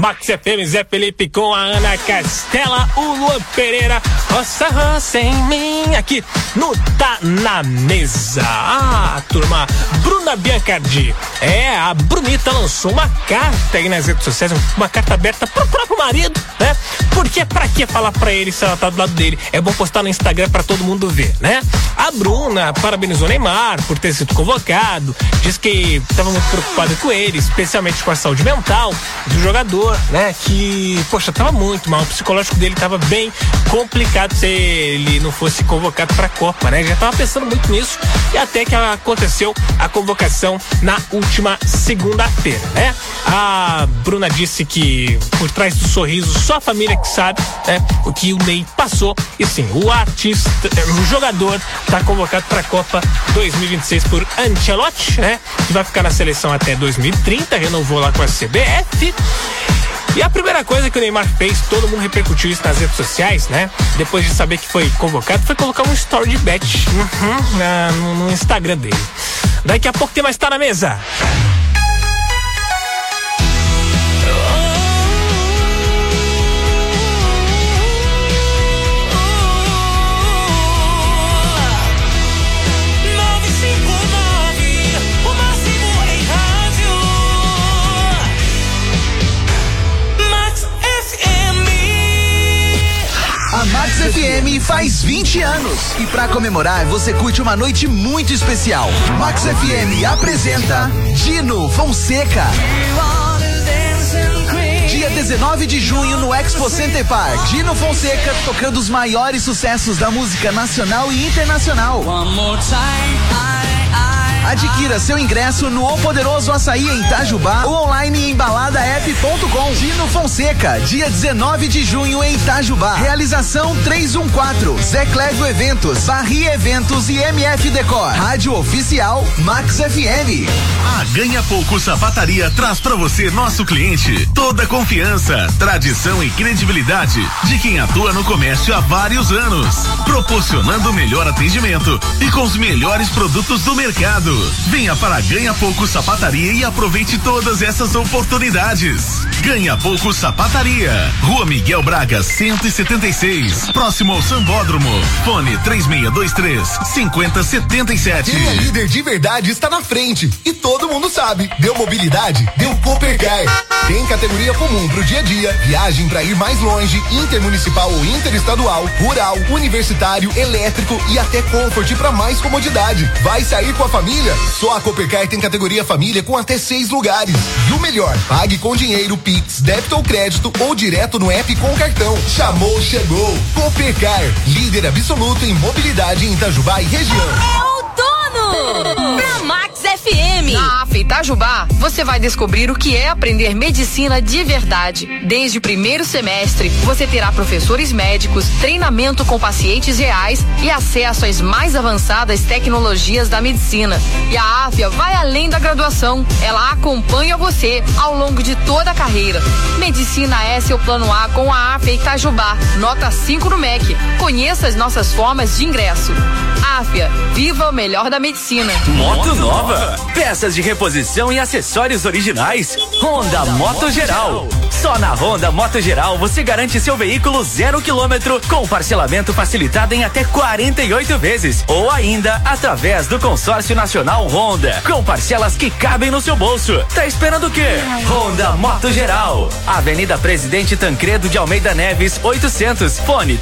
Max FM, Zé Felipe com a Ana Castela, o Luan Pereira, roça em mim, aqui no Tá Na Mesa. Turma, Bruna Biancardi. A Brunita lançou uma carta aí nas redes sociais, uma carta aberta pro próprio marido, né? Porque pra que falar pra ele se ela tá do lado dele? É bom postar no Instagram pra todo mundo ver, né? A Bruna parabenizou Neymar por ter sido convocado, diz que estava muito preocupada com ele, especialmente com a saúde mental do jogador, né? Que, poxa, tava muito mal, o psicológico dele tava bem complicado se ele não fosse convocado pra Copa, né? Já tava pensando muito nisso e até que aconteceu a convocação na última segunda-feira, né? A Bruna disse que por trás do sorriso só a família que sabe, né? O que o Ney passou e sim, o artista, o jogador tá convocado pra Copa 2026 por Ancelotti, né? Que vai ficar na seleção até 2030, renovou lá com a CBF. E a primeira coisa que o Neymar fez, todo mundo repercutiu isso nas redes sociais, né? Depois de saber que foi convocado, foi colocar um story de bet no Instagram dele. Daqui a pouco tem mais Tá Na Mesa. A Max FM faz 20 anos e pra comemorar você curte uma noite muito especial. Max FM apresenta Dino Fonseca. Dia 19 de junho no Expo Center Park. Dino Fonseca tocando os maiores sucessos da música nacional e internacional. Adquira seu ingresso no O Poderoso Açaí em Itajubá ou online em baladaep.com. Dino Fonseca, dia 19 de junho em Itajubá. Realização 314, Zé Clédio Eventos, Barri Eventos e MF Decor. Rádio Oficial Max FM. A Ganha Pouco Sapataria traz pra você, nosso cliente, toda a confiança, tradição e credibilidade de quem atua no comércio há vários anos, proporcionando o melhor atendimento e com os melhores produtos do mercado. Venha para Ganha Pouco Sapataria e aproveite todas essas oportunidades. Ganha Pouco Sapataria, Rua Miguel Braga 176, próximo ao Sambódromo. Fone 3623-5077. Quem é líder de verdade está na frente e todo mundo sabe. Deu mobilidade, deu Coopercar. Tem categoria comum pro dia a dia, viagem para ir mais longe, intermunicipal ou interestadual, rural, universitário, elétrico e até Comfort para mais comodidade. Vai sair com a família? Só a Coopercar tem categoria família com até 6 lugares. E o melhor, pague com dinheiro, Pix, débito ou crédito ou direto no app com cartão. Chamou, chegou. Coopercar, líder absoluto em mobilidade em Itajubá e região. É o dono! Pra Max FM. Na AF Itajubá, você vai descobrir o que é aprender medicina de verdade. Desde o primeiro semestre, você terá professores médicos, treinamento com pacientes reais e acesso às mais avançadas tecnologias da medicina. E a AFIA vai além da graduação. Ela acompanha você ao longo de toda a carreira. Medicina é seu plano A com a AFIA Itajubá. Nota 5 no MEC. Conheça as nossas formas de ingresso. AFIA, viva o melhor da medicina. Moto nova, peças de reposição e acessórios originais. Honda Moto Geral. Só na Honda Moto Geral você garante seu veículo 0 km com parcelamento facilitado em até 48 vezes ou ainda através do Consórcio Nacional Honda, com parcelas que cabem no seu bolso. Tá esperando o quê? Honda Moto Geral. Avenida Presidente Tancredo de Almeida Neves 800, fone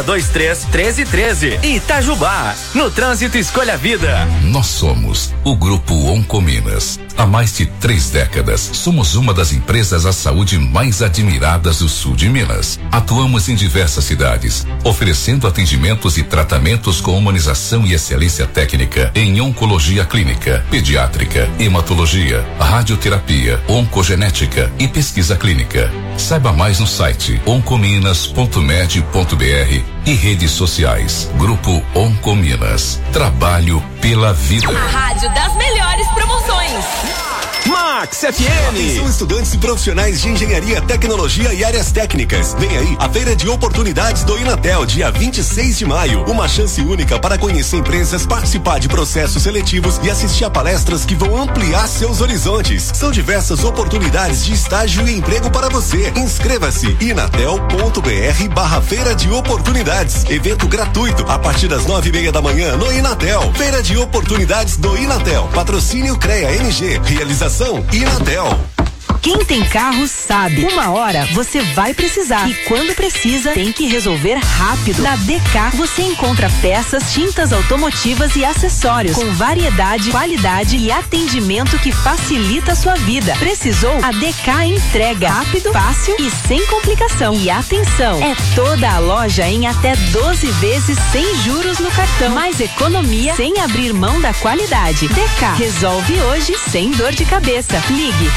3623-1313. Itajubá. No trânsito, escolha a vida. Nós somos o Grupo Oncominas. Há mais de 3 décadas, somos uma das empresas à saúde mais admiradas do sul de Minas. Atuamos em diversas cidades, oferecendo atendimentos e tratamentos com humanização e excelência técnica em oncologia clínica, pediátrica, hematologia, radioterapia, oncogenética e pesquisa clínica. Saiba mais no site oncominas.med.br e redes sociais. Grupo Oncominas. Trabalho pela vida. A rádio das melhores promoções. Max FM. Atenção, estudantes e profissionais de engenharia, tecnologia e áreas técnicas. Vem aí a Feira de Oportunidades do Inatel, dia 26 de maio. Uma chance única para conhecer empresas, participar de processos seletivos e assistir a palestras que vão ampliar seus horizontes. São diversas oportunidades de estágio e emprego para você. Inscreva-se inatel.br/Feira de Oportunidades. Evento gratuito a partir das 9:30 da manhã no Inatel. Feira de Oportunidades do Inatel. Patrocínio CREA NG. Realização Inatel. Quem tem carro sabe, uma hora você vai precisar e quando precisa tem que resolver rápido. Na DK você encontra peças, tintas automotivas e acessórios com variedade, qualidade e atendimento que facilita a sua vida. Precisou? A DK entrega rápido, fácil e sem complicação. E atenção, é toda a loja em até 12 vezes sem juros no cartão. Mais economia sem abrir mão da qualidade. DK resolve hoje sem dor de cabeça. Ligue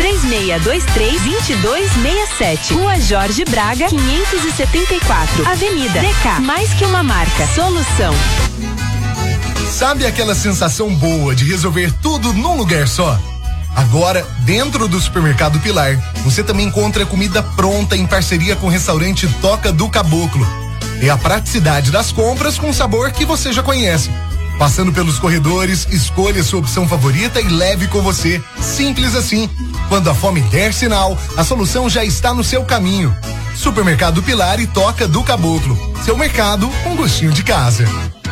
3623-2267. Rua Jorge Braga, 574. Avenida DK. Mais que uma marca. Solução. Sabe aquela sensação boa de resolver tudo num lugar só? Agora, dentro do Supermercado Pilar, você também encontra comida pronta em parceria com o restaurante Toca do Caboclo. É a praticidade das compras com sabor que você já conhece. Passando pelos corredores, escolha sua opção favorita e leve com você. Simples assim. Quando a fome der sinal, a solução já está no seu caminho. Supermercado Pilar e Toca do Caboclo. Seu mercado com gostinho de casa.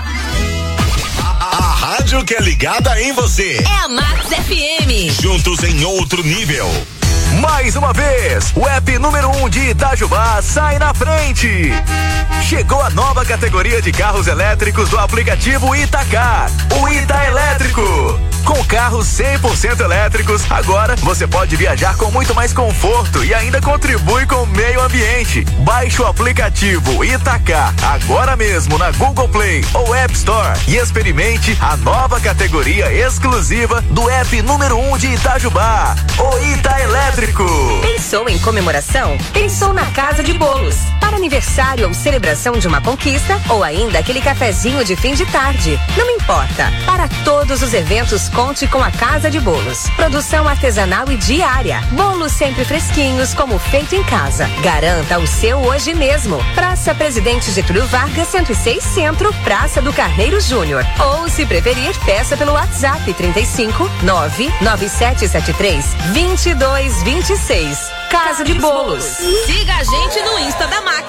A rádio que é ligada em você. É a Max FM. Juntos em outro nível. Mais uma vez, o app número 1 de Itajubá sai na frente. Chegou a nova categoria de carros elétricos do aplicativo Itacar, o Ita Elétrico. Com carros 100% elétricos, agora você pode viajar com muito mais conforto e ainda contribui com o meio ambiente. Baixe o aplicativo Itacar agora mesmo na Google Play ou App Store e experimente a nova categoria exclusiva do app número 1 de Itajubá, o Ita Elétrico. Pensou em comemoração? Pensou na Casa de Bolos. Para aniversário ou celebração de uma conquista ou ainda aquele cafezinho de fim de tarde. Não importa. Para todos os eventos, conte com a Casa de Bolos. Produção artesanal e diária. Bolos sempre fresquinhos, como feito em casa. Garanta o seu hoje mesmo. Praça Presidente Getúlio Vargas, 106 Centro, Praça do Carneiro Júnior. Ou, se preferir, peça pelo WhatsApp 35 99773 2226. Casa de Bolos. Siga a gente no Insta da Max.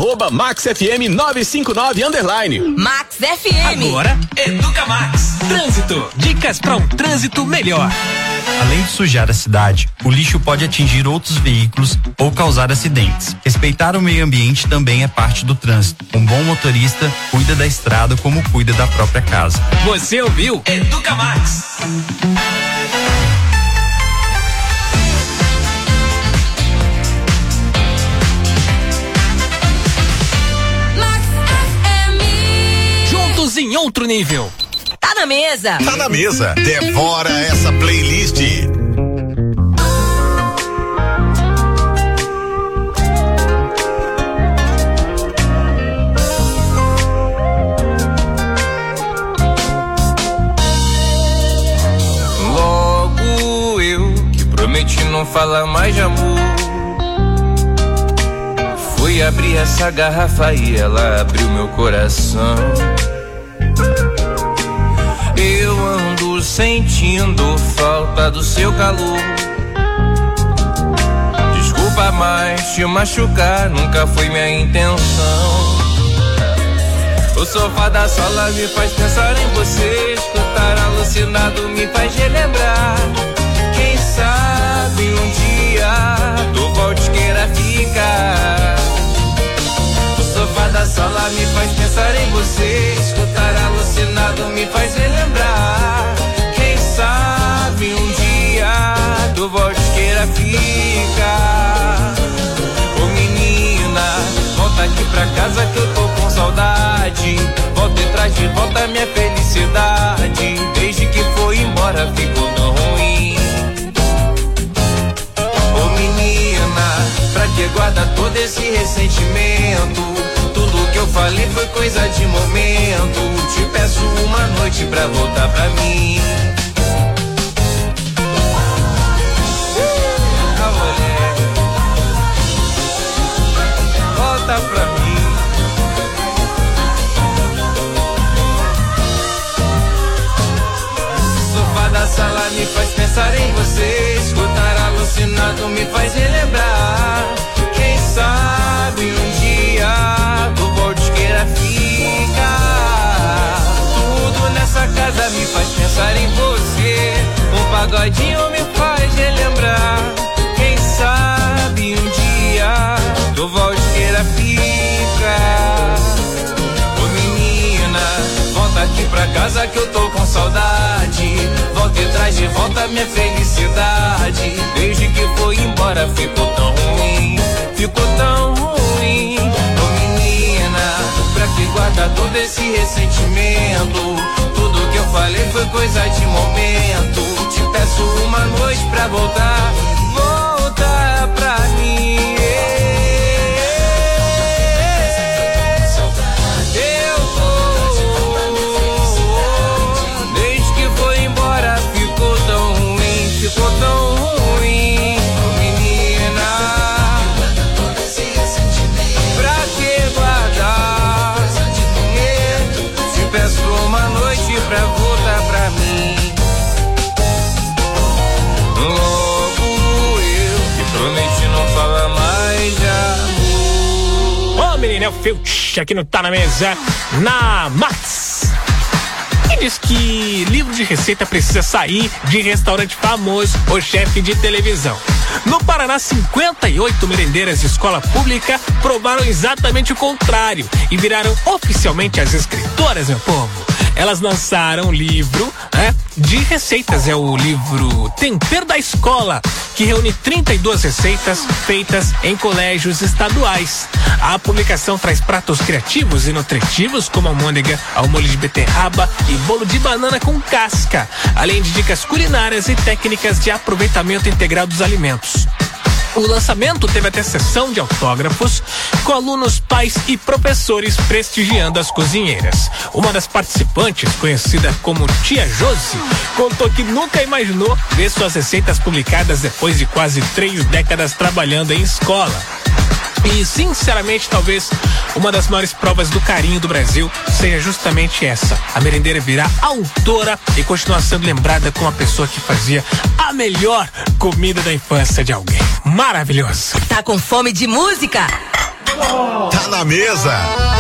@MaxFM959_. Max FM. Agora, Educa Max. Trânsito. Dicas para um trânsito melhor. Além de sujar a cidade, o lixo pode atingir outros veículos ou causar acidentes. Respeitar o meio ambiente também é parte do trânsito. Um bom motorista cuida da estrada como cuida da própria casa. Você ouviu? Educa Max. Juntos em outro nível. Tá na mesa. Tá na mesa. Devora essa playlist. Logo eu que prometi não falar mais de amor, fui abrir essa garrafa e ela abriu meu coração. Eu ando sentindo falta do seu calor. Desculpa, mas te machucar nunca foi minha intenção. O sofá da sala me faz pensar em você. Escutar alucinado me faz relembrar. Quem sabe um dia tu volte queira ficar. O sofá da sala me faz pensar em você. Escutar alucinado me faz relembrar. Quem sabe um dia tu volte queira ficar. Ô menina, volta aqui pra casa que eu tô com saudade. Volta e traz de volta minha felicidade. Desde que foi embora ficou tão ruim. Ô menina, pra que guarda todo esse ressentimento? Tudo que eu falei foi coisa de momento. Te peço uma noite pra voltar pra mim. sala me faz pensar em você. Escutar alucinado me faz relembrar. Quem sabe um dia tu voltes queira ficar. Tudo nessa casa me faz pensar em você. Um pagodinho me faz relembrar. Quem sabe um dia tu voltes queira ficar. Ô menina, volta aqui pra casa que eu tô com saudade. Volta e traz de volta minha felicidade. Desde que foi embora ficou tão ruim. Ficou tão ruim. Ô menina, pra que guarda todo esse ressentimento? Tudo que eu falei foi coisa de momento. Te peço uma noite pra voltar. Volta pra mim. Ficou tão ruim, menina. Pra que guardar? Te peço uma noite pra voltar pra mim. Logo eu que prometi não falar mais de amor. Ô menina, é o Filch aqui no Tá Na Mesa, na Max. Diz que livro de receita precisa sair de restaurante famoso ou chefe de televisão. No Paraná, 58 merendeiras de escola pública provaram exatamente o contrário e viraram oficialmente as escritoras, meu povo. Elas lançaram um livro de receitas, é o livro Tempero da Escola, que reúne 32 receitas feitas em colégios estaduais. A publicação traz pratos criativos e nutritivos como almôndega ao molho de beterraba e bolo de banana com casca, além de dicas culinárias e técnicas de aproveitamento integral dos alimentos. O lançamento teve até sessão de autógrafos com alunos, pais e professores prestigiando as cozinheiras. Uma das participantes, conhecida como Tia Josi, contou que nunca imaginou ver suas receitas publicadas depois de quase 3 décadas trabalhando em escola. E, sinceramente, talvez uma das maiores provas do carinho do Brasil seja justamente essa. A merendeira virar autora e continuar sendo lembrada como a pessoa que fazia a melhor comida da infância de alguém. Maravilhoso. Tá com fome de música? Tá na mesa.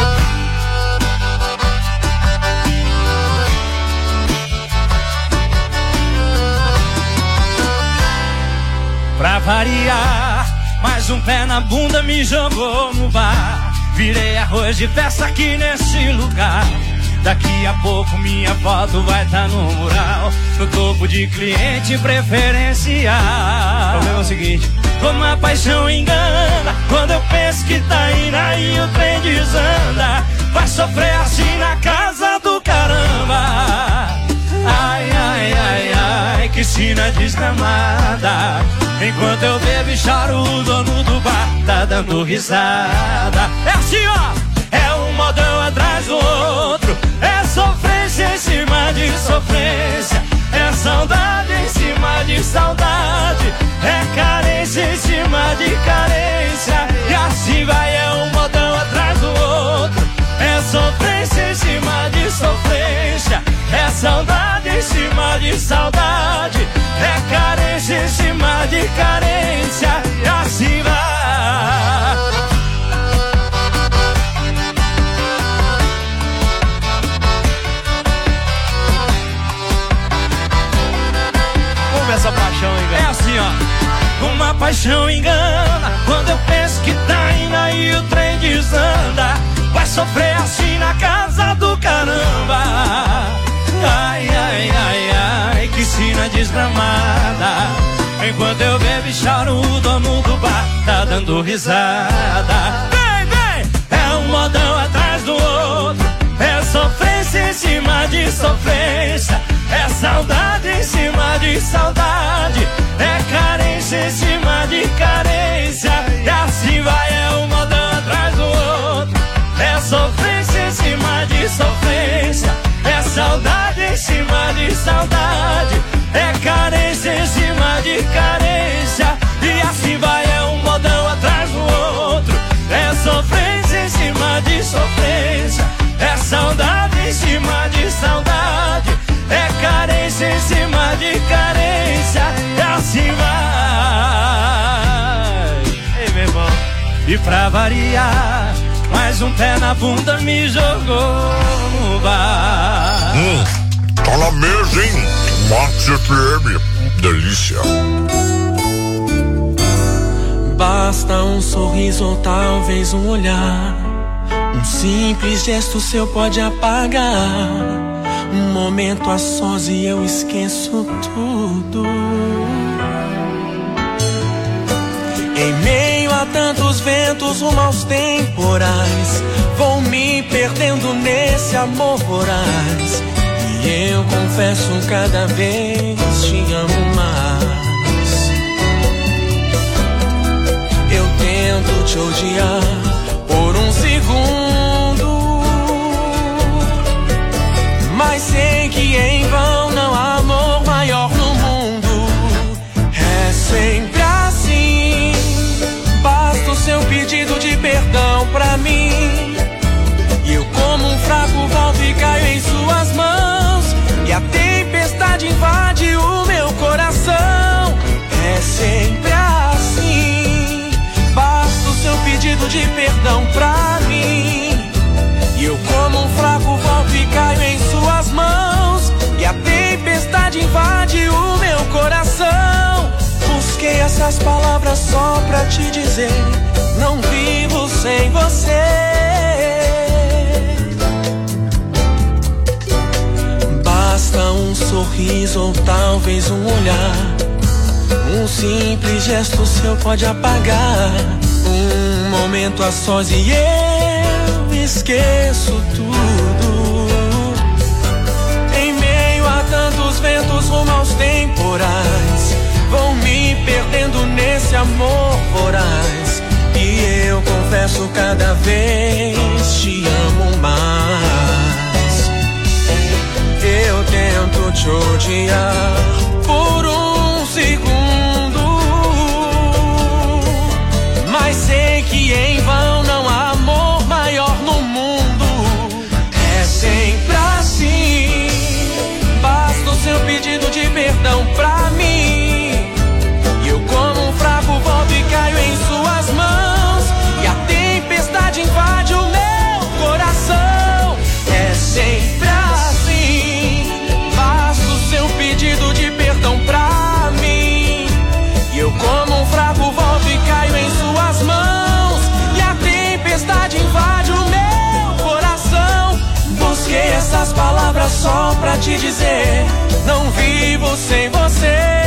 Pra variar, mais um pé na bunda me jogou no bar. Virei arroz de festa aqui nesse lugar. Daqui a pouco minha foto vai tá no mural, no topo de cliente preferencial. O problema é o seguinte: como a paixão engana, quando eu penso que tá indo aí o trem desanda. Vai sofrer assim na casa do caramba. Ai, ai, ai, ai, que sina desgramada. Enquanto eu bebo e choro, o dono do bar tá dando risada. É assim, ó, é um modão atrás do outro. É sofrência em cima de sofrência. É saudade em cima de saudade. É carência em cima de carência. E assim vai, é um modão atrás do outro. É sofrência em cima de sofrência. É saudade em cima de saudade. É carência em cima de carência. E assim vai. Como essa paixão engana? É assim, ó. Uma paixão engana, quando eu penso que tá indo aí o trem desanda. Vai sofrer assim na casa do caramba. Ai, ai, ai, ai, que sina desgramada. Enquanto eu bebo e choro, o dono do bar tá dando risada. Vem, vem, é um modão atrás do outro. É sofrência em cima de sofrência. É saudade em cima de saudade. É carência em cima de carência. E assim vai, é um modão atrás do outro. É sofrência em cima de sofrência. É saudade em cima de saudade. É carência em cima de carência. E assim vai, é um modão atrás do outro. É sofrência em cima de sofrência. É saudade em cima de saudade. É carência em cima de carência, e assim vai. Ei, meu irmão. E pra variar, mais um pé na bunda me jogou no bar. Tá na mesa, hein? Max FM, delícia. Basta um sorriso ou talvez um olhar, um simples gesto seu pode apagar um momento a sós e eu esqueço tudo. Em meio a tantos ventos rumo aos temporais, vou me perdendo nesse amor voraz. E eu confesso cada vez te amo mais. Eu tento te odiar por um segundo, mas sei que em vão não há amor maior no mundo. É sempre assim, basta o seu pedido de perdão pra mim, e eu como um fraco volto e caio em suas mãos, e a tempestade invade o meu coração. É sempre assim, basta o seu pedido de perdão pra mim, e eu como um fraco volto e caio em suas mãos, e a tempestade invade o meu coração. Busquei essas palavras só pra te dizer, não vivo sem você. Basta um sorriso ou talvez um olhar, um simples gesto seu pode apagar um momento a sós e eu esqueço tudo. Em meio a tantos ventos rumo aos temporais, vou me perdendo nesse amor voraz, e eu confesso cada vez te amo mais. Eu tento te odiar por um segundo, mas sei que em vão não há amor maior no mundo. É sempre assim, basta o seu pedido de perdão pra mim, e eu como um fraco volto e caio em suas mãos, e a tempestade invade o meu coração. É sempre assim, basta o seu pedido de perdão pra mim, e eu como um fraco volto e caio em suas mãos, e a tempestade invade o meu coração. Busquei essas palavras só pra te dizer, não vivo sem você.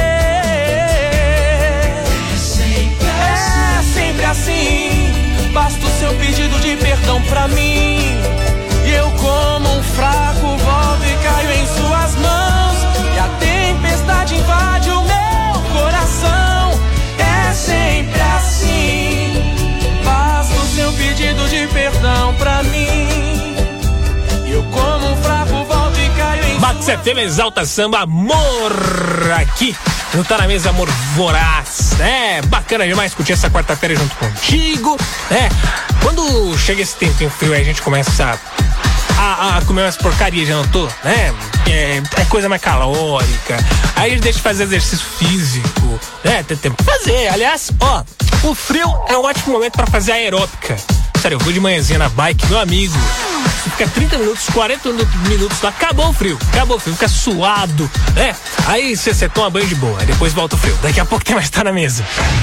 É sempre assim, basta o seu pedido de perdão pra mim, e eu como um fraco volto e caio em suas mãos, e a tempestade invade o meu coração. É sempre assim, basta o seu pedido de perdão pra mim, e eu como um fraco volto e caio em Max FM Exalta Samba, amor aqui no Tá na Mesa, amor voraz. É bacana demais curtir essa quarta-feira junto contigo, né? Quando chega esse tempinho frio aí a gente começa a comer umas porcarias, já notou, né? É coisa mais calórica, aí a gente deixa de fazer exercício físico, né? Tem tempo pra fazer. Aliás, ó, o frio é um ótimo momento pra fazer aeróbica. Sério, eu vou de manhãzinha na bike, meu amigo, fica 30 minutos, 40 minutos lá, acabou o frio, fica suado, né? Aí você toma banho de boa, aí depois volta o frio. Daqui a pouco tem mais Tá na Mesa.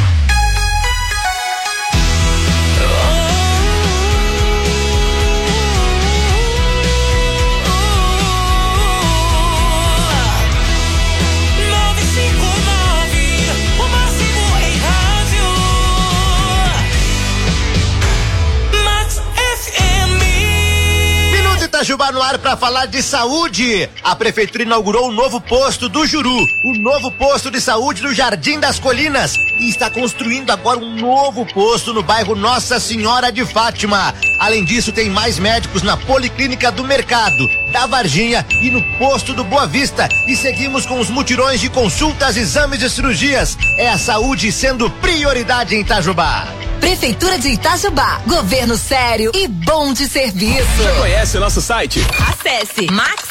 Itajubá no ar para falar de saúde. A prefeitura inaugurou um novo posto do Juru, o novo posto de saúde do Jardim das Colinas, e está construindo agora um novo posto no bairro Nossa Senhora de Fátima. Além disso, tem mais médicos na Policlínica do Mercado, da Varginha e no posto do Boa Vista. E seguimos com os mutirões de consultas, exames e cirurgias. É a saúde sendo prioridade em Itajubá. Prefeitura de Itajubá, governo sério e bom de serviço. Já conhece o nosso site? Acesse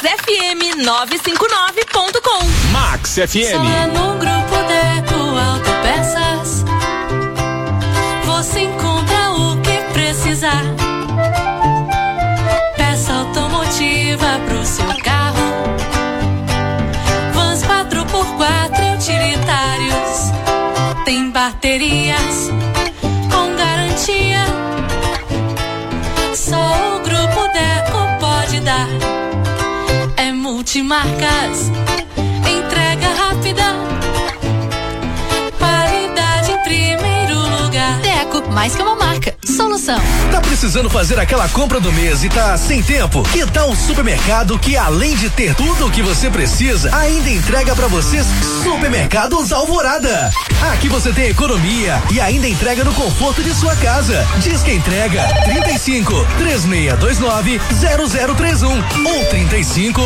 maxfm959.com. Max FM. Só é no Grupo Deco Autopeças você encontra o que precisar. Peça automotiva pro seu carro, vans 4x4 utilitários, tem baterias com garantia. Só o Grupo Deco pode dar. É multimarcas, entrega rápida, qualidade em primeiro lugar. Deco, mais que uma marca, solução. Tá precisando fazer aquela compra do mês e tá sem tempo? Que tal um supermercado que, além de ter tudo o que você precisa, ainda entrega pra vocês? Supermercados Alvorada. Aqui você tem economia e ainda entrega no conforto de sua casa. Diz que entrega 35 3629 0031 ou 35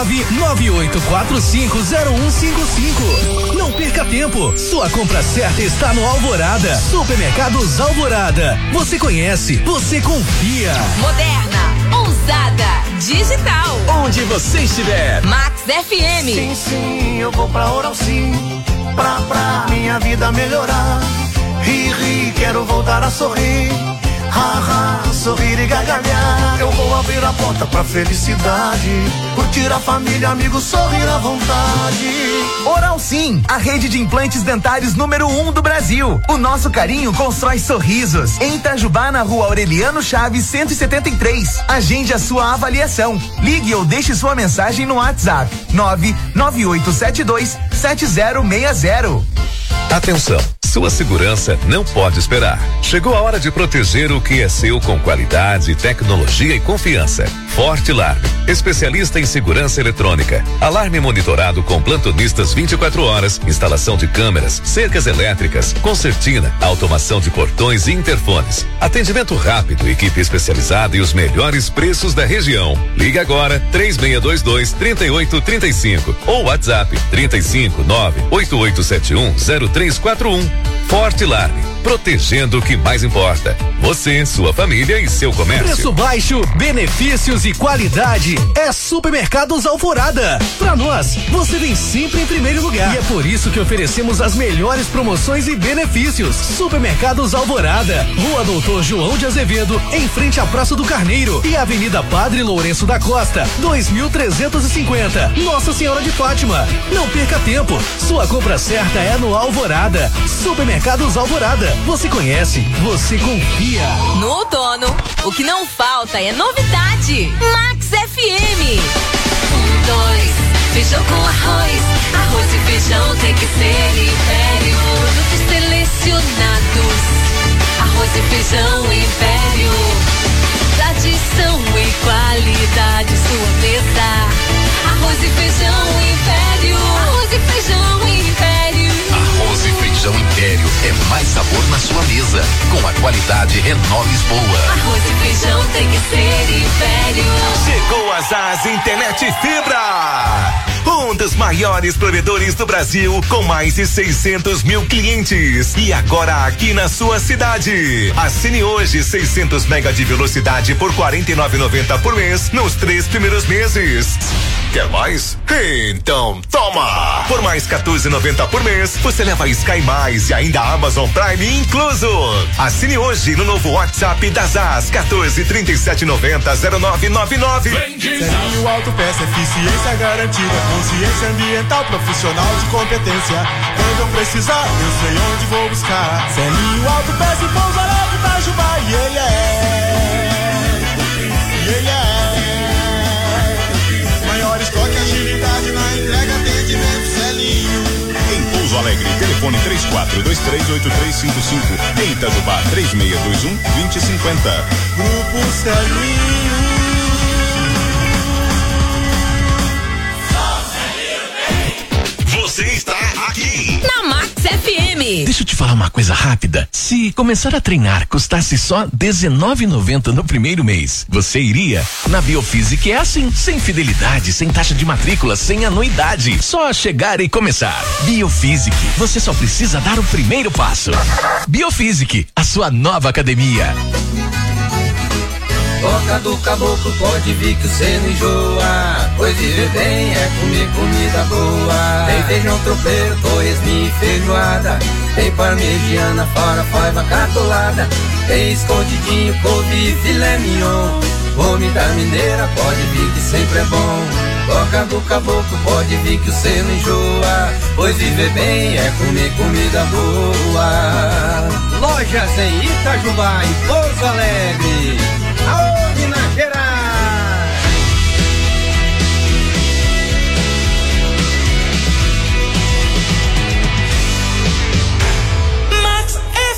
99845 0155. Não perca tempo. Sua compra certa está no Alvorada. Supermercados Alvorada. Você conhece, você confia. Moderna, ousada, digital. Onde você estiver. Max FM. Sim, sim, eu vou pra Oral Sim, pra minha vida melhorar. Ri, quero voltar a sorrir. Sorrir e gargalhar. Eu vou abrir a porta pra felicidade, curtir a família, amigos, sorrir à vontade. Oral Sim, a rede de implantes dentários número 1 do Brasil. O nosso carinho constrói sorrisos. Em Itajubá, na rua Aureliano Chaves 173. Agende a sua avaliação. Ligue ou deixe sua mensagem no WhatsApp 998727060. Atenção, sua segurança não pode esperar. Chegou a hora de proteger o que é seu com qualidade, tecnologia e confiança. Forte Alarme, especialista em segurança eletrônica. Alarme monitorado com plantonistas 24 horas, instalação de câmeras, cercas elétricas, concertina, automação de portões e interfones. Atendimento rápido, equipe especializada e os melhores preços da região. Ligue agora 3622-3835 ou WhatsApp 359-8871-0341. Forte Alarme, protegendo o que mais importa. Você, sua família e seu comércio. Preço baixo, benefícios e qualidade é Supermercados Alvorada. Pra nós, você vem sempre em primeiro lugar. E é por isso que oferecemos as melhores promoções e benefícios. Supermercados Alvorada, Rua Doutor João de Azevedo, em frente à Praça do Carneiro e Avenida Padre Lourenço da Costa, 2350. Nossa Senhora de Fátima. Não perca tempo. Sua compra certa é no Alvorada. Supermercados Alvorada. Você conhece, você confia. No outono, o que não falta é novidade. Max FM. 2, feijão com arroz. Arroz e feijão tem que ser Império. Produtos selecionados. Arroz e feijão Império. Tradição e qualidade, sua mesa. Arroz e feijão Império. Arroz e feijão Império. Arroz e feijão Império é mais sabor na sua mesa, com a qualidade Renault Lisboa. Arroz e feijão tem que ser Império. Chegou a Zaz Internet Fibra, um dos maiores provedores do Brasil, com mais de 600 mil clientes. E agora aqui na sua cidade. Assine hoje 600 mega de velocidade por R$ 49,90 por mês nos 3 primeiros meses. Quer mais? Então toma! Por mais R$ 14,90 por mês, você leva Sky Mais e ainda Amazon Prime incluso. Assine hoje no novo WhatsApp da Zaz 1437900999. Selinho Autopeça, eficiência garantida, consciência ambiental, profissional de competência. Quando eu precisar, eu sei onde vou buscar. Selinho Autopeça e Pouso Alegre, Itajubá, maior estoque, agilidade na entrega, atendimento, Selinho. Em Pouso Alegre, telefone 34238355. Em Itajubá, 3621-2050. Grupo Selinho. Você está aqui na Max FM. FM. Deixa eu te falar uma coisa rápida. Se começar a treinar custasse só R$19,90 no primeiro mês, você iria? Na Biofísica é assim, sem fidelidade, sem taxa de matrícula, sem anuidade. Só chegar e começar. Biofísica, você só precisa dar o primeiro passo. Biofísica, a sua nova academia. Boca do caboclo, pode vir que você não enjoa. Pois viver bem é comer comida boa. Tem feijão tropeiro, torresminho e feijoada. Tem parmegiana, farofa, catolada. Tem escondidinho, couve e filé mignon. Comida mineira, pode vir que sempre é bom. Boca do caboclo, pode vir que você não enjoa. Pois viver bem é comer comida boa. Lojas em Itajubá e Pouso Alegre. Aô, Minas Gerais! Max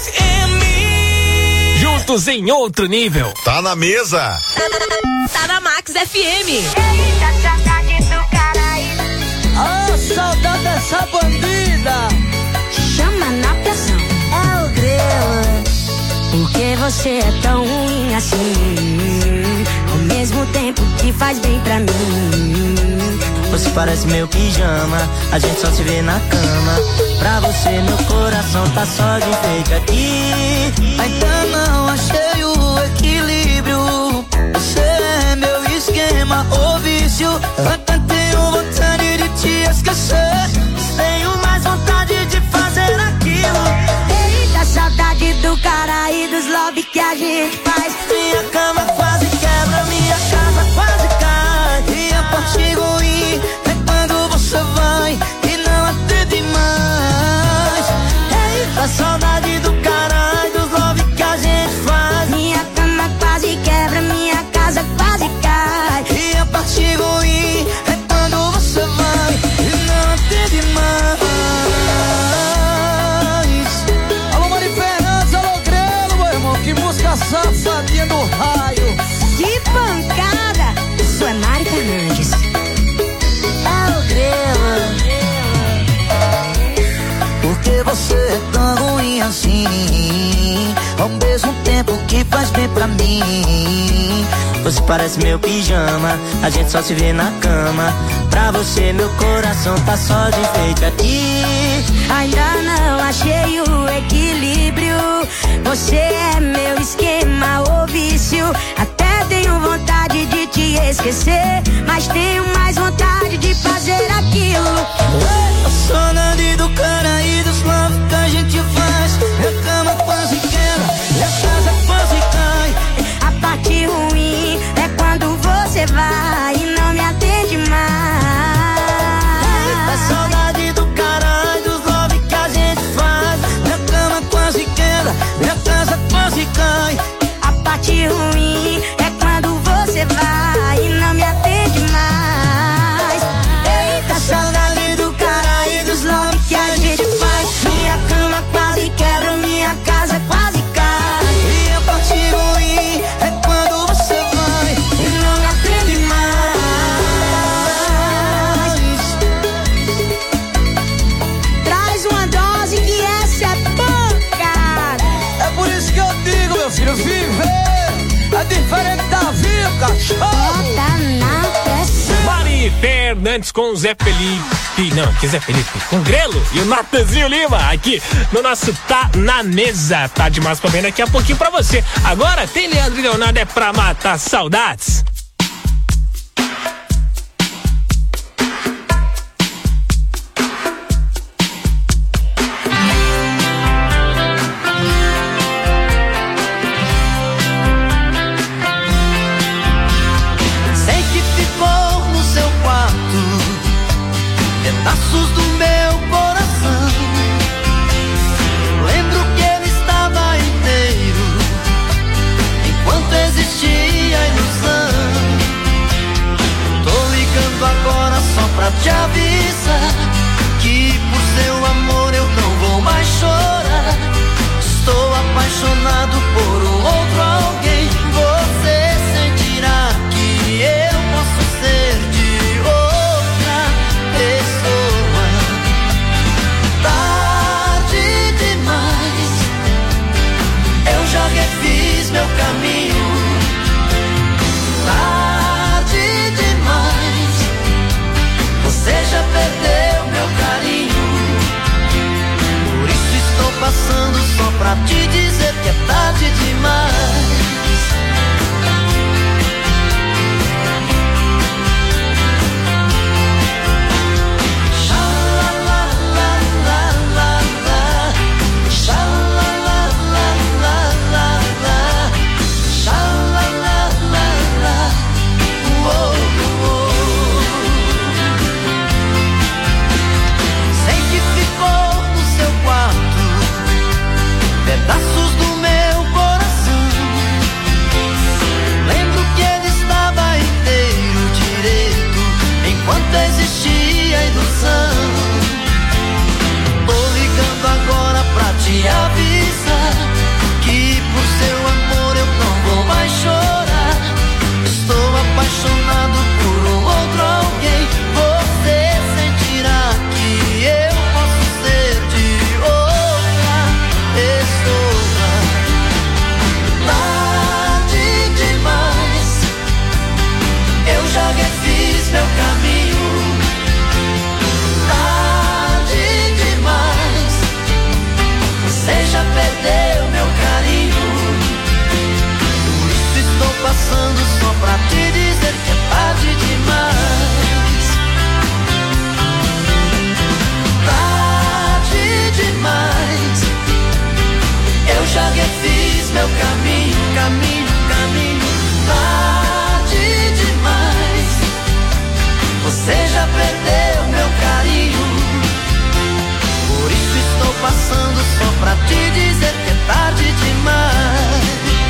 FM. Juntos em outro nível. Tá na mesa. Tá na Max FM. Eita, saudade do Caraíba. Oh, saudade dessa bandida. Chama na pressão. É o grelo. Por que você é tão ruim assim? Ao mesmo tempo que faz bem pra mim. Você parece meu pijama, a gente só se vê na cama. Pra você meu coração tá só de enfeite aqui. Ainda não achei o equilíbrio. Você é meu esquema ou vício. Até tenho vontade de te esquecer. Tenho mais vontade de fazer aquilo. Eita, saudade do cara e dos love que a gente faz. Minha cama quase quebra, minha casa quase cai. E a parte ruim é quando você vai e não atende mais. Eita, saudade do cara e dos love que a gente faz. Minha cama quase quebra, minha casa quase cai. E a parte ruim é quando você vai e não atende mais. Alô, Mari Fernandes, alô, Grelo, meu irmão, que música safadinha do raio. Que pancada! Isso é Mari Fernandes. É o Grelo. Por que você é tão ruim assim? Ao mesmo tempo que faz bem pra mim. Você parece meu pijama, a gente só se vê na cama. Pra você meu coração tá só de enfeite aqui. Ainda não achei o equilíbrio. Você é meu esquema ou vício. Até tenho vontade de te esquecer, mas tenho mais vontade de fazer aquilo. A saudade do cara e dos love que a gente faz. Minha cama quase quebra, minha casa quase cai. A parte ruim é quando você vai e não me atende mais. A saudade do cara e dos love que a gente faz. Minha cama quase quebra, minha casa quase cai. A parte ruim é quando você vai e não me atende mais. Eita, saudade do cara e dos love que a gente faz. Minha cama quase quebra, minha casa quase cai. E a parte ruim é quando você vai e não me atende mais. Traz uma dose que essa é pancada. É por isso que eu digo, meu filho, viver é diferente da vida, cachorro. Bota na pressão. Mari Fernandes com Zé Felipe. Não, que Zé Felipe? Com Grelo e o Natezinho Lima aqui no nosso Tá na Mesa. Tá demais pra ver daqui a pouquinho pra você. Agora tem Leandro e Leonardo, é pra matar saudades. Sei que ficou no seu quarto pedaços do meu coração. Lembro que ele estava inteiro enquanto existia a ilusão. perdeu meu carinho. Por isso estou passando só pra te dizer que é tarde demais. Pedaços do meu coração. Lembro que ele estava inteiro direito enquanto existia a ilusão. Tô ligando agora pra te avisar que por seu amor eu não vou mais chorar. Estou apaixonado por um outro alguém. Você sentirá que eu posso ser de outra pessoa. Tarde demais, eu já refiz meu caminho. Tarde demais, você já perdeu meu carinho. Por isso estou passando só pra te dizer que é tarde demais. Tarde demais, eu já refiz meu caminho, caminho, caminho. Tarde demais, você já perdeu meu carinho. Por isso estou passando só pra te dizer que é tarde demais.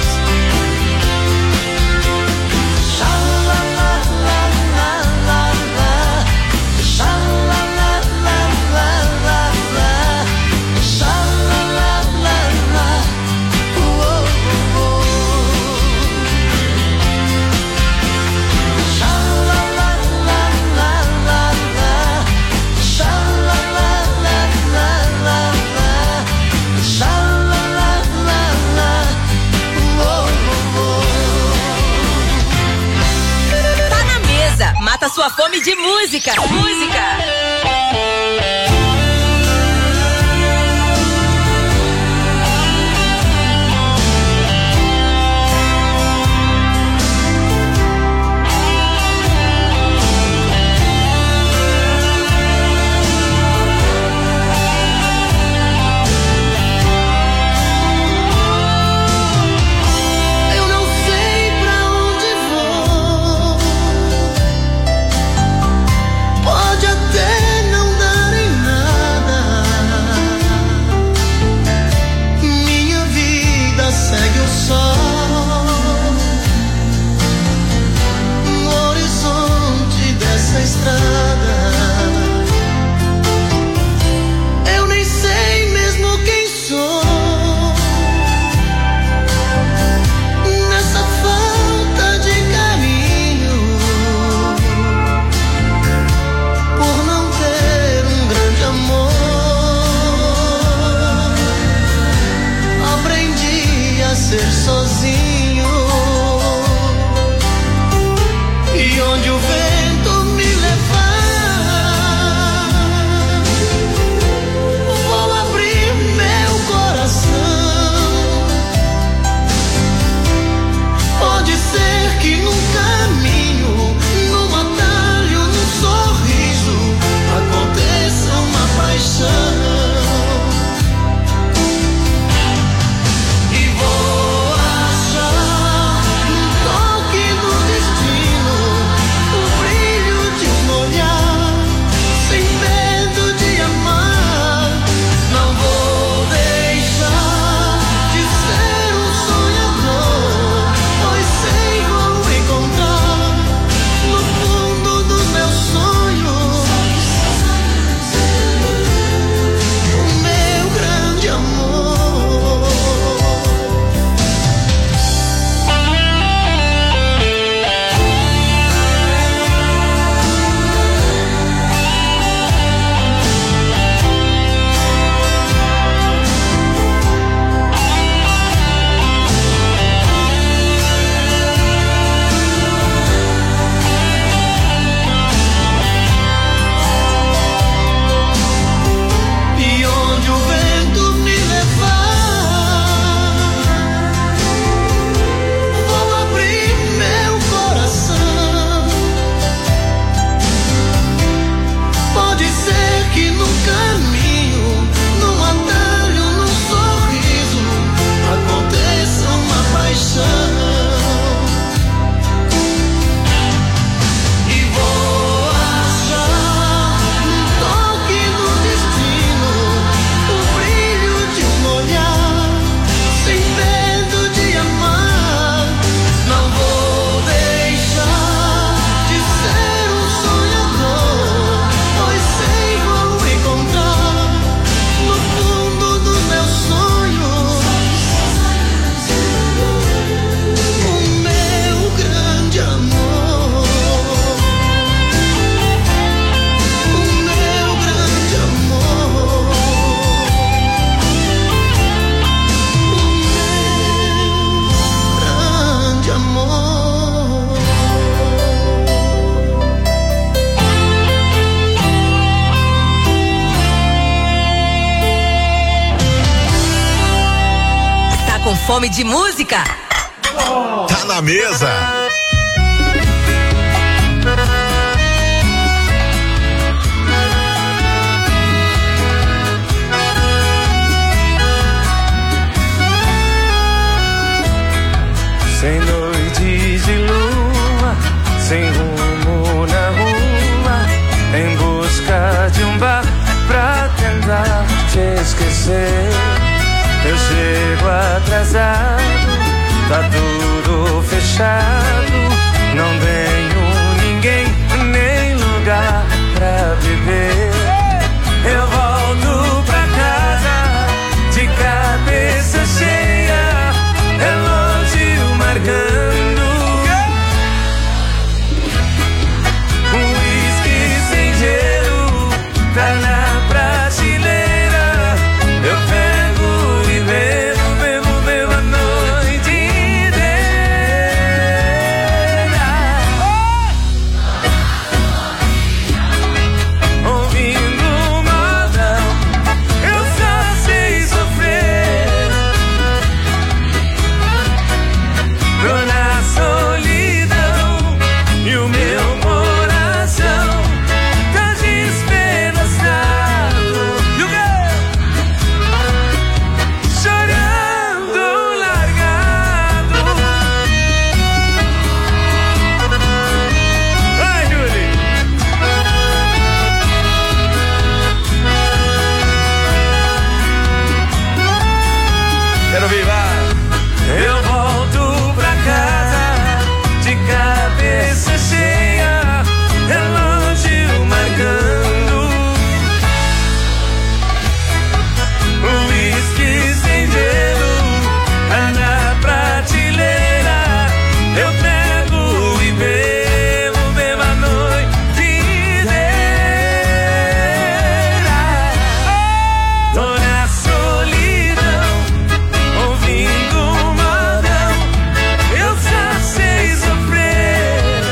Mata sua fome de música. Eu não sei pra onde vou. Pode que no caminho, num atalho, num sorriso, aconteça uma paixão. Fome de música? Tá na mesa. Sem noites de lua, sem rumo na rua, em busca de um bar pra tentar te esquecer. Eu chego atrasado, tá tudo fechado, não tenho ninguém, nem lugar pra beber. Eu volto pra casa, de cabeça cheia, relógio marcando. Um whisky sem gelo, tá na prateleira, eu pego e bebo a noite inteira. Ouvindo modão, eu só sei sofrer. Tô na solidão e o meu coração tá despedaçado. Chorando largado. Vai, Julie. Quero ver, vai. Eu volto pra casa, de cabeça cheia, relógio marcando. O whisky sem gelo, tá na prateleira, eu pego e bebo a noite inteira. Tô na solidão, ouvindo um modão, eu só sei sofrer.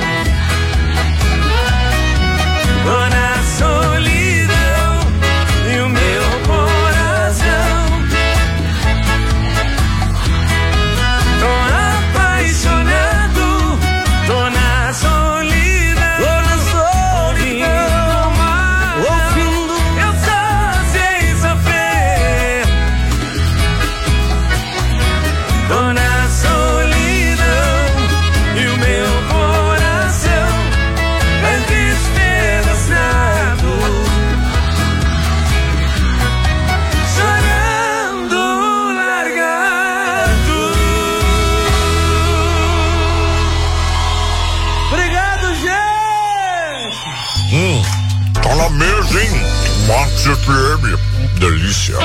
Tô na solidão e o meu coração, tô apaixonado. Tô na solidão, ouvindo um modão, eu só sei sofrer. Tô na solidão e o meu coração é despedaçado, chorando largado. Obrigado, gente! Tá na mesa, hein? Max FM. Delícia.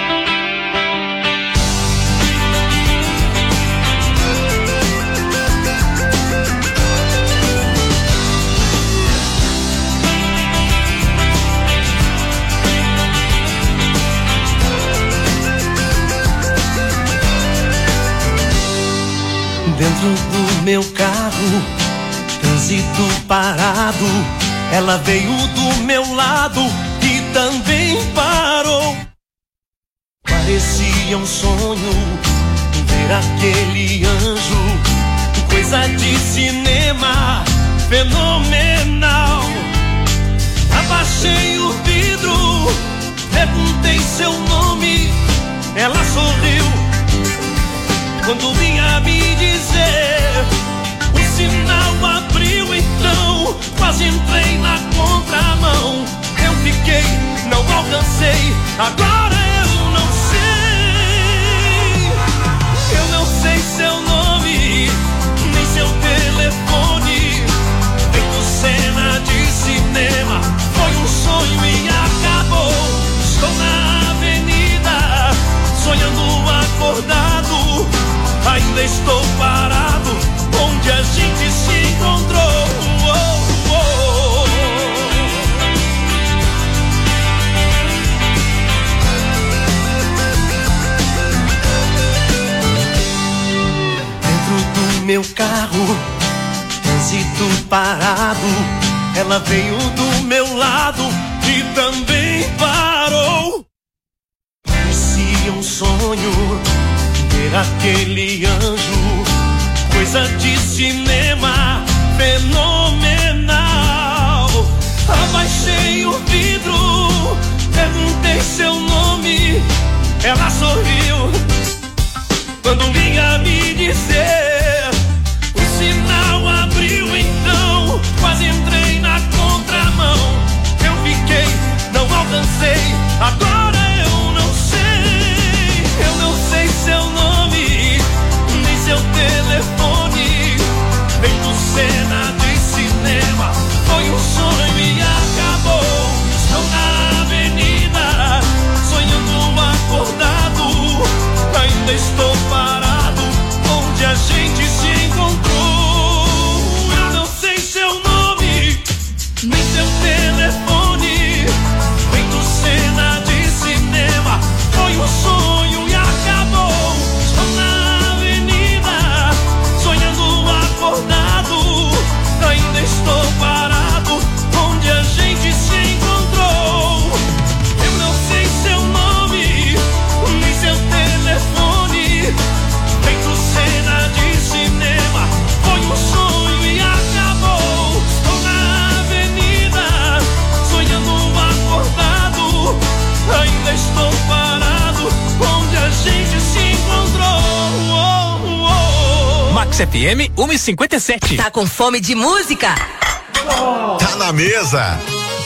Dentro do meu carro, trânsito parado, ela veio do meu lado e também parou. Parecia um sonho ver aquele anjo, coisa de cinema fenomenal. Abaixei o vidro alcancei, agora eu não sei. Eu não sei seu nome, nem seu telefone. Feito cena de cinema, foi um sonho e acabou. Estou na avenida, sonhando acordado. Ainda estou parado, onde a gente se encontrou. Meu carro, trânsito parado, ela veio do meu lado e também parou. Parecia um sonho ver aquele anjo, coisa de cinema fenomenal. Abaixei o vidro, perguntei seu nome, ela sorriu quando vinha me dizer. O sinal abriu então, quase entrei na contramão. Eu fiquei, não alcancei, agora eu não sei. Eu não sei seu nome, nem seu telefone. Feito cena de cinema, foi um sonho e acabou. Estou na avenida, sonhando acordado. Ainda estou parado, onde a gente se encontrou. Eu não sei seu nome, nem seu telefone. Feito cena de cinema, foi um sonho e acabou. Estou na avenida, sonhando acordado. Ainda estou parado, onde a gente se encontrou. Eu não sei seu nome, nem seu telefone. Feito cena de cinema, foi um sonho e acabou. Estou na avenida, sonhando acordado. Ainda estou parado, onde a gente se encontrou. Max FM 1:57. Tá com fome de música? Tá na mesa.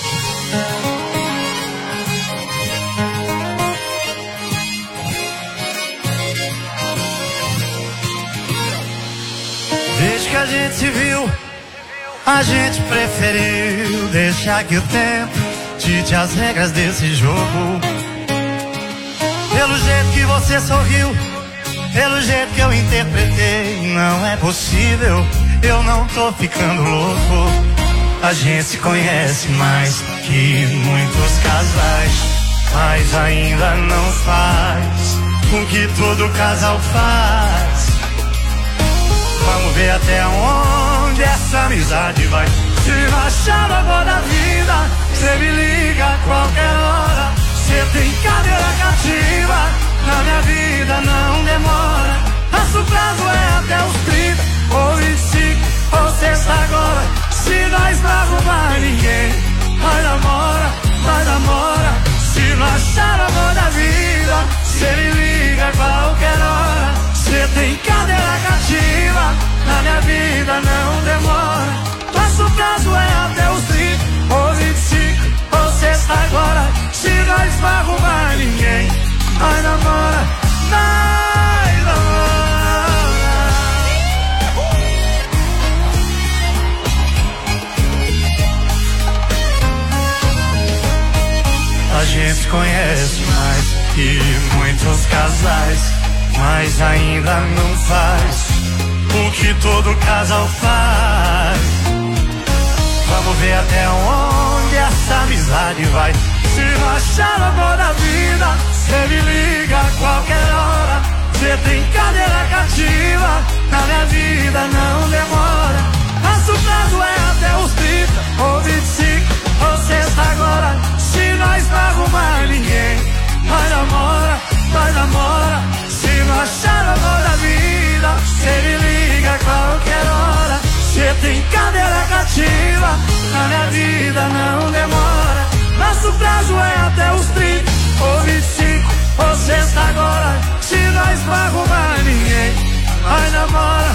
Desde que a gente se viu, a gente preferiu deixar que o tempo dite as regras desse jogo. Pelo jeito que você sorriu, pelo jeito que eu interpretei, não é possível, eu não tô ficando louco. A gente se conhece mais que muitos casais, mas ainda não faz o que todo casal faz. Vamos ver até onde essa amizade vai. Se não achar agora da vida, cê me liga a qualquer hora. Cê tem cadeira cativa, na minha vida não demora. Nosso prazo é até os 30, ou 25, ou sexta agora. Se nós não arrumar ninguém, vai namora, vai namora. Se não achar amor da vida, cê me liga a qualquer hora. Cê tem cadeira cativa, na minha vida não demora. Nosso prazo é até os 30, ou 25, ou sexta agora. Se nós não arrumar ninguém, vai namora, vai namora. A gente conhece mais que muitos casais, mas ainda não faz o que todo casal faz. Vamos ver até onde essa amizade vai. Se não achar amor da vida, cê me liga a qualquer hora. Cê tem cadeira cativa, na minha vida não demora. Nosso prazo é até os 30, ou 25, ou sexta agora. Se nós não arrumar ninguém, vai namora, vai namora. Se não achar amor da vida, cê me liga a qualquer hora. Cê tem cadeira cativa, na minha vida não demora. Nosso prazo é até os 30, ou 25, ou sexta agora. Se nós não arrumar ninguém, vai namora,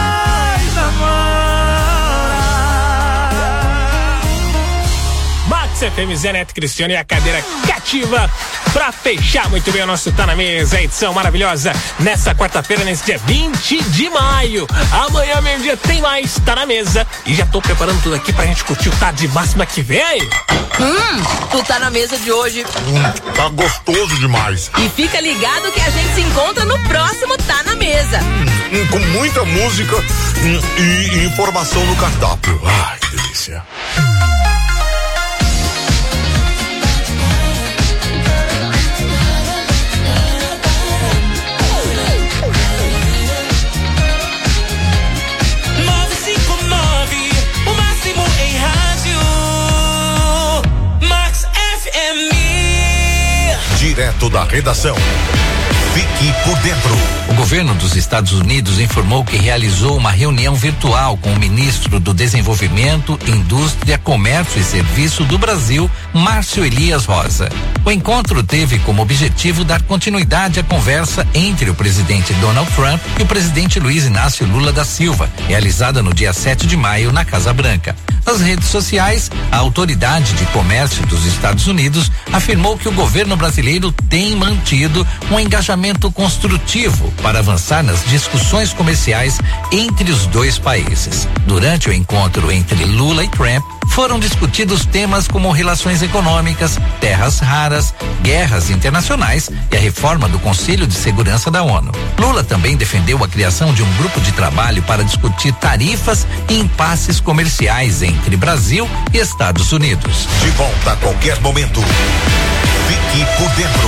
nós namora. Max FM, Zé Neto Cristiano e a cadeira cativa pra fechar muito bem o nosso Tá Na Mesa, a edição maravilhosa nessa quarta-feira, nesse dia 20 de maio. Amanhã, meio-dia, tem mais Tá Na Mesa e já tô preparando tudo aqui pra gente curtir o Tá de Máxima que vem. O Tá Na Mesa de hoje Tá gostoso demais. E fica ligado que a gente se encontra no próximo Tá Na Mesa. Com muita música e informação no cardápio. Ai, que delícia. Direto da redação. Fique por dentro. O governo dos Estados Unidos informou que realizou uma reunião virtual com o ministro do Desenvolvimento, Indústria, Comércio e Serviço do Brasil, Márcio Elias Rosa. O encontro teve como objetivo dar continuidade à conversa entre o presidente Donald Trump e o presidente Luiz Inácio Lula da Silva, realizada no dia 7 de maio na Casa Branca. Nas redes sociais, a Autoridade de Comércio dos Estados Unidos afirmou que o governo brasileiro tem mantido um engajamento construtivo para avançar nas discussões comerciais entre os dois países. Durante o encontro entre Lula e Trump, foram discutidos temas como relações econômicas, terras raras, guerras internacionais e a reforma do Conselho de Segurança da ONU. Lula também defendeu a criação de um grupo de trabalho para discutir tarifas e impasses comerciais entre Brasil e Estados Unidos. De volta a qualquer momento. Fique por dentro.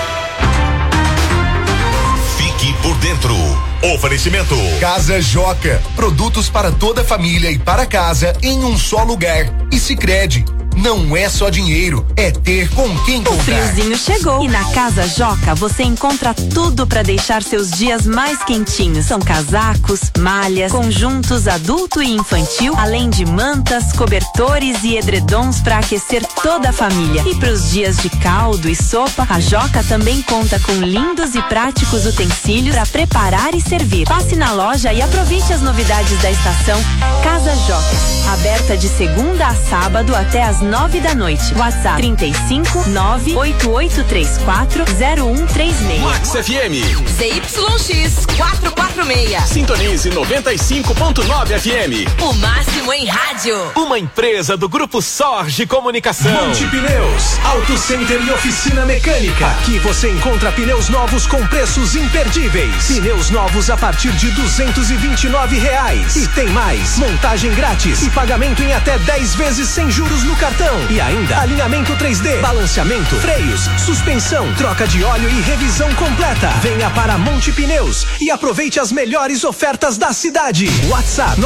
Fique por dentro. Oferecimento. Casa Joca. Produtos para toda a família e para casa em um só lugar. E Sicredi. Não é só dinheiro, é ter com quem comprar. O friozinho chegou e na Casa Joca você encontra tudo para deixar seus dias mais quentinhos. São casacos, malhas, conjuntos adulto e infantil, além de mantas, cobertores e edredons para aquecer toda a família. E para os dias de caldo e sopa, a Joca também conta com lindos e práticos utensílios para preparar e servir. Passe na loja e aproveite as novidades da estação. Casa Joca, aberta de segunda a sábado até às 9 da noite. WhatsApp 35 98834 0136. Max FM. ZYX 446. Sintonize 95.9 FM. O máximo em rádio. Uma empresa do Grupo Sorge Comunicação. Monte Pneus, Auto Center e Oficina Mecânica. Aqui você encontra pneus novos com preços imperdíveis. Pneus novos a partir de R$229. E tem mais, montagem grátis e pagamento em até 10 vezes sem juros no cartão. E ainda alinhamento 3D, balanceamento, freios, suspensão, troca de óleo e revisão completa. Venha para Monte Pneus e aproveite as melhores ofertas da cidade. WhatsApp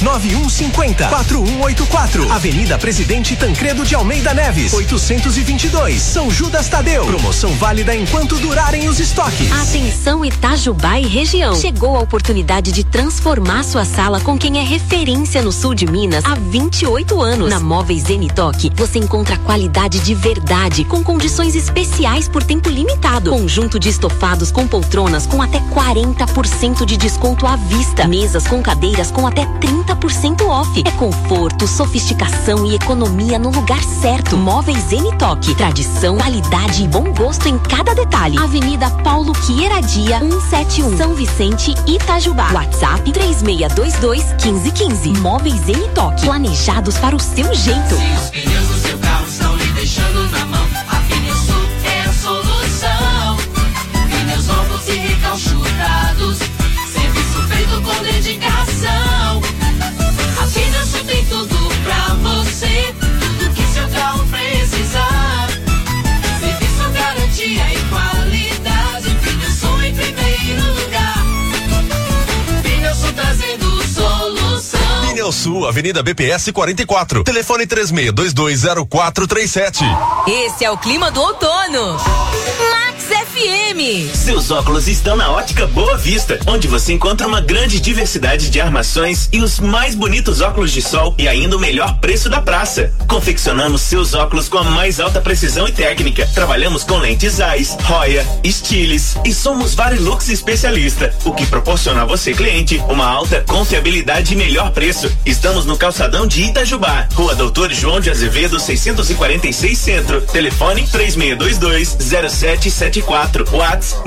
99150-4184. Avenida Presidente Tancredo de Almeida Neves, 822, São Judas Tadeu. Promoção válida enquanto durarem os estoques. Atenção Itajubá e região. Chegou a oportunidade de transformar sua sala com quem é referência no sul de Minas há 28 anos. Na Móveis Zenitoc, você encontra qualidade de verdade, com condições especiais por tempo limitado. Conjunto de estofados com poltronas com até 40% de desconto à vista. Mesas com cadeiras com até 30% off. É conforto, sofisticação e economia no lugar certo. Móveis Zenitoc. Tradição, qualidade e bom gosto em cada detalhe. Avenida Paulo Quieradia, 171, São Vicente, Itajubá. WhatsApp 3622-1515. Móveis Zenitoc. Planejados para o seu jeito. Os pneus do seu carro estão lhe deixando na mão. A Pneusul é a solução. Pneus novos e recalchutados. Serviço feito com dedicação. A Pneusul tem tudo pra você. Tudo que seu carro precisar. Serviço, garantia e qualidade. Pneusul em primeiro lugar. Pneusul trazendo solução. Pneusul, Avenida BPS 44. Telefone 36220437. Esse é o clima do outono. Max FM. Seus óculos estão na Ótica Boa Vista, onde você encontra uma grande diversidade de armações e os mais bonitos óculos de sol e ainda o melhor preço da praça. Confeccionamos seus óculos com a mais alta precisão e técnica. Trabalhamos com lentes Zeiss, Roya, Stiles e somos Varilux especialista, o que proporciona a você, cliente, uma alta confiabilidade e melhor preço. Estamos no calçadão de Itajubá, Rua Doutor João de Azevedo, 646 Centro. Telefone 3622-0774. WhatsApp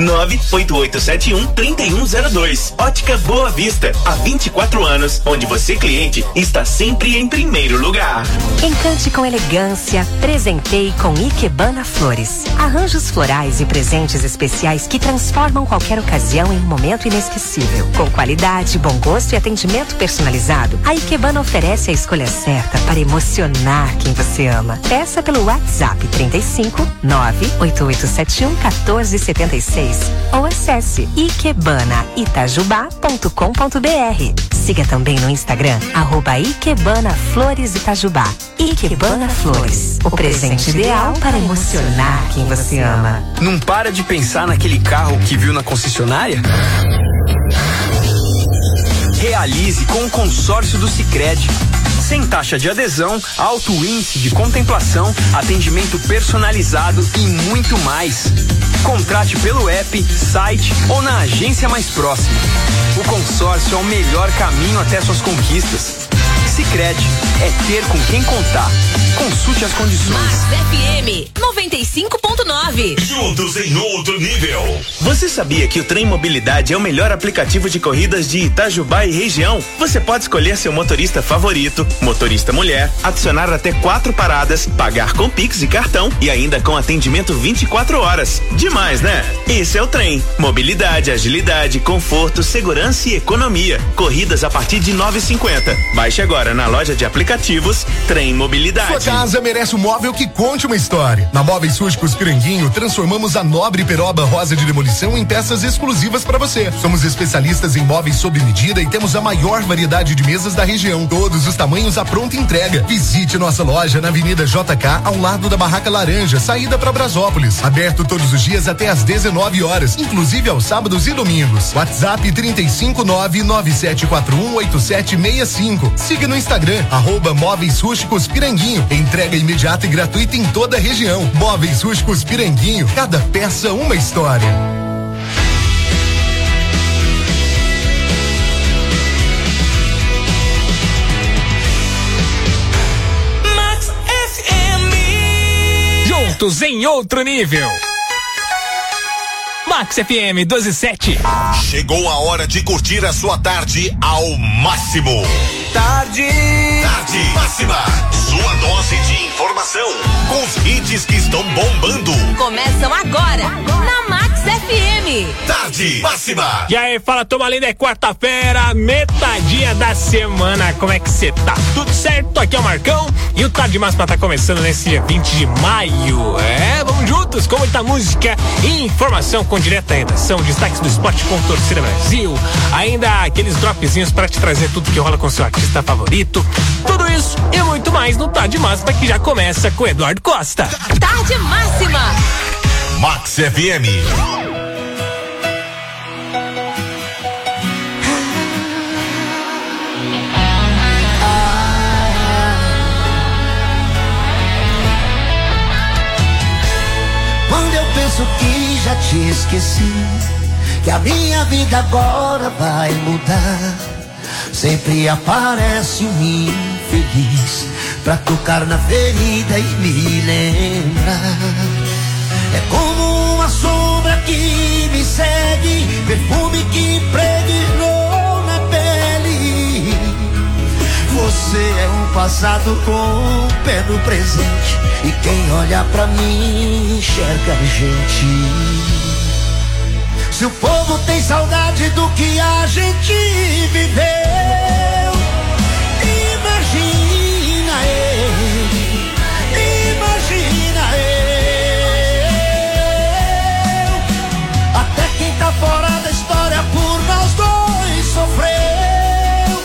98871-3102. Ótica Boa Vista, há 24 anos, onde você, cliente, está sempre em primeiro lugar. Encante com elegância, presenteie com Ikebana Flores. Arranjos florais e presentes especiais que transformam qualquer ocasião em um momento inesquecível. Com qualidade, bom gosto e atendimento personalizado, a Ikebana oferece a escolha certa para emocionar quem você ama. Peça pelo WhatsApp 35 98871 1476 ou acesse ikebana.itajubá.com.br. Siga também no Instagram @IkebanaFloresItajubá. Ikebana Flores, o presente ideal para emocionar quem você ama. Não para de pensar naquele carro que viu na concessionária? Realize com o consórcio do Sicredi. Sem taxa de adesão, alto índice de contemplação, atendimento personalizado e muito mais. Contrate pelo app, site ou na agência mais próxima. O consórcio é o melhor caminho até suas conquistas. Sicredi, é ter com quem contar. Consulte as condições. Max FM 95.9. Juntos em outro nível. Você sabia que o Trem Mobilidade é o melhor aplicativo de corridas de Itajubá e região? Você pode escolher seu motorista favorito, motorista mulher, adicionar até 4 paradas, pagar com Pix e cartão e ainda com atendimento 24 horas. Demais, né? Esse é o Trem. Mobilidade, agilidade, conforto, segurança e economia. Corridas a partir de 9,50. Baixe agora na loja de aplicativos Trem Mobilidade. Sua casa merece um móvel que conte uma história. Na Móveis Rústicos Piranguinho, transformamos a nobre peroba rosa de demolição em peças exclusivas para você. Somos especialistas em móveis sob medida e temos a maior variedade de mesas da região. Todos os tamanhos à pronta entrega. Visite nossa loja na Avenida JK, ao lado da Barraca Laranja, saída para Brasópolis. Aberto todos os dias até às 19 horas, inclusive aos sábados e domingos. WhatsApp 35997418765. Siga no Instagram, @Móveis Rústicos Piranguinho. Entrega imediata e gratuita em toda a região. Móveis Rústicos Piranguinho, cada peça uma história. Max FM. Juntos em outro nível. Max FM 12:07. Chegou a hora de curtir a sua tarde ao máximo. Tarde Máxima. Sua dose de informação com os hits que estão bombando. Começam agora na Max FM. Tarde Máxima. E aí, fala, toma linda, é quarta-feira, metadinha da semana. Como é que você tá? Tudo certo? Aqui é o Marcão e o Tarde Máxima tá começando nesse dia 20 de maio. Vamos juntos com muita música e informação com direta redação, destaques do esporte com Torcida Brasil, ainda aqueles dropzinhos pra te trazer tudo que rola com seu artista favorito. Tudo isso e muito mais no Tarde Máxima, que já começa com Eduardo Costa. Tarde Máxima. Max FM. Quando eu penso que já te esqueci, que a minha vida agora vai mudar, sempre aparece um infeliz pra tocar na ferida e me lembrar. É como uma sombra que me segue, perfume que impregnou na pele. Você é um passado com o pé no presente, e quem olha pra mim enxerga a gente. Se o povo tem saudade do que a gente viveu, imagina ele, imagina eu. Até quem tá fora da história por nós dois sofreu.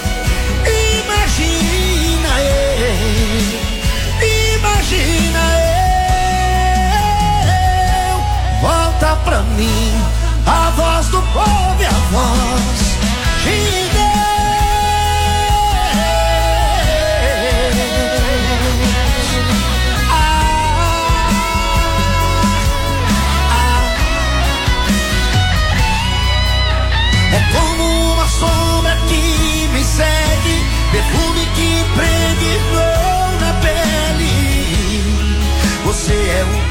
Imagina ele, imagina eu. Volta pra mim.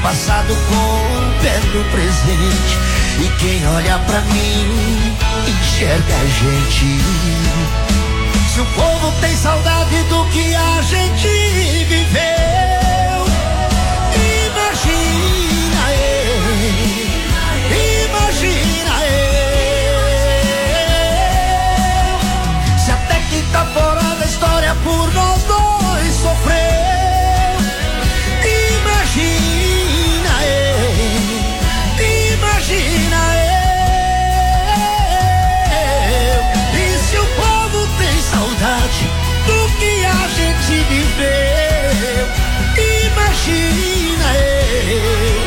passado com o pé no presente. E quem olha pra mim, enxerga a gente. Se o povo tem saudade do que a gente viveu, imagina eu. Se até quem tá fora da história por nós dois sofreu, imagina eu. E se o povo tem saudade do que a gente viveu, imagina eu.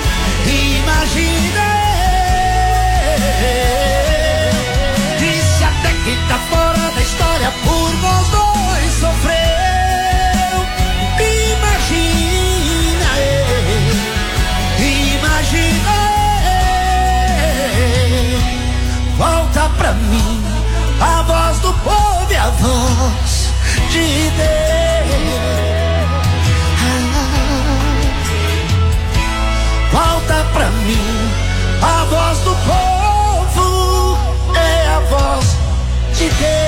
E se até quem tá fora da história por nós dois sofreu, imagina eu. Volta pra mim a voz do povo e a voz de Deus. Volta pra mim a voz do povo, é a voz de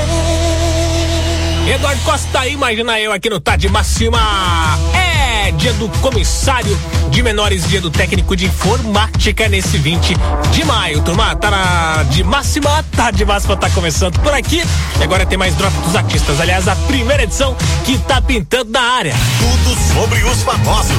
Deus. Eduardo Costa aí, imagina eu aqui no Tá de Máxima. É dia do comissário de menores, dia do técnico de informática nesse 20 de maio. Turma, tá na de máxima, Tá de Máxima tá começando por aqui. E agora tem mais drop dos artistas. Aliás, a primeira edição que tá pintando na área. Tudo sobre os famosos.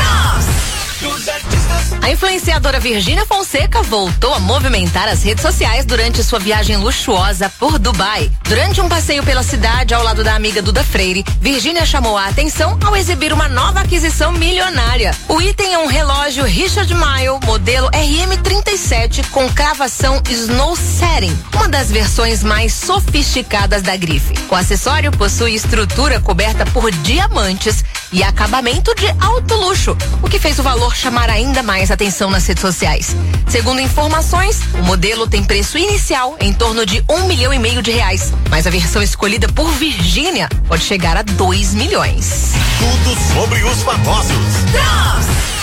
A influenciadora Virgínia Fonseca voltou a movimentar as redes sociais durante sua viagem luxuosa por Dubai. Durante um passeio pela cidade ao lado da amiga Duda Freire, Virgínia chamou a atenção ao exibir uma nova aquisição milionária. O item é um relógio Richard Mille, modelo RM37 com cravação Snow Setting, uma das versões mais sofisticadas da grife. O acessório possui estrutura coberta por diamantes e acabamento de alto luxo, o que fez o valor chamar ainda mais atenção nas redes sociais. Segundo informações, o modelo tem preço inicial em torno de R$1,5 milhão de reais, mas a versão escolhida por Virgínia pode chegar a 2 milhões. Tudo sobre os famosos.